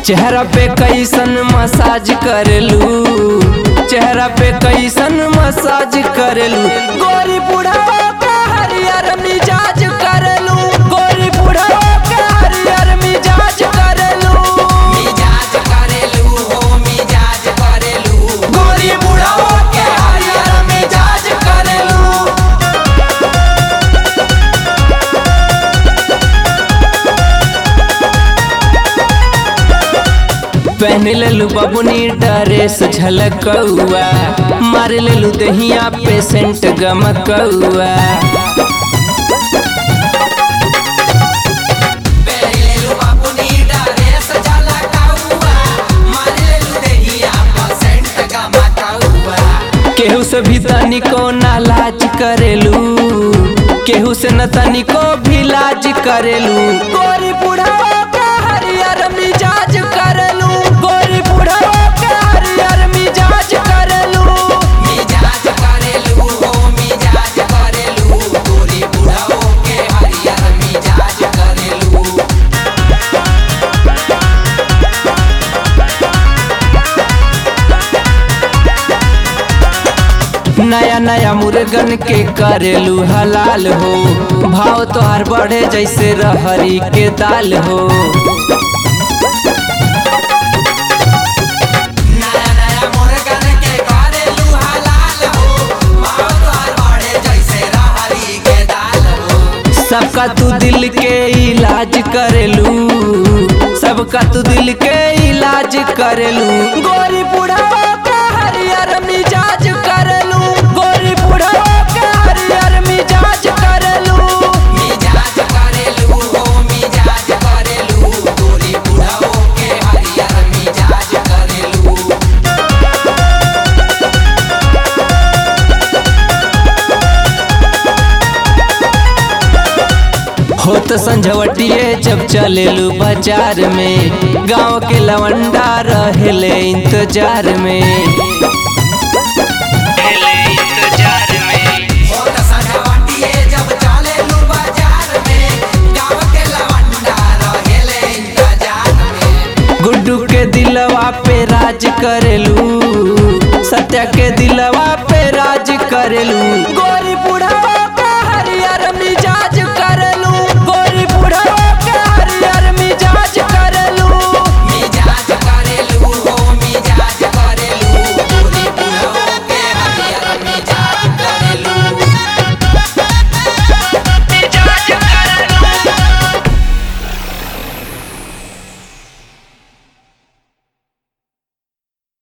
चेहरा पे कैसन मसाज करेलू, चेहरा पे कैसन मसाज करेलू, गोरी बुढ़ावा का हरियर मिजाज करेलू, गोरी बुढ़ावा का हरियर मिजाज करेलू, मिजाज करेलू हो मिजाज करेलू, गोरी बुढ़ावा के हरियर मिजाज करेलू। पहन लेलू बबुनी ड्रेस झलकौआ, मार लेलू दहिया पे सेंट गमकौआ, पहलेलू अपनी ड्रेस झलकौआ, मारेलू देहिया परसेंट गमकौआ, केहू से भी तनिको ना लाज करेलू, केहू से न तनिको भी लाज करेलू, गोरी बुढ़ावा का हरियर मिजाज करेलू, गोरी बुढ़ावा का हरियर मिजाज करेलू, मिजाज करेलू हो मिजाज करेलू, गोरी बुढ़ाओ के हरियर मिजाज करेलू। नया नया मुर्गन के करेलू हलाल हो, भाव तोहार बढ़े जैसे रहरी के दाल हो, नया नया मुर्गन के करेलू हलाल हो, भाव तोहर बढ़े जैसे रहरी के दाल हो, सबका तू दिल के इलाज करेलू, सबका तू दिल के इलाज करेलू, गोरी बुढ़ावा का हरियर मिजाज करेलू, गोरी बुढ़ावा का हरियर मिजाज करेलू, मिजाज करेलू हो मिजाज करेलू, गोरी बुढ़ाओ के हरियर मिजाज करेलू। होत संझवटिए जब चलेलू बाजार में, गांव के लवंडा रहेले इंतजार में, होत सजावटिए जब चलेलू बाजार में, गाँव के लवंडा रहेले इंतजार में, गुड्डू के दिलवा पे राज करेलू, सत्या के दिलवा पे राज करेलू, गोरी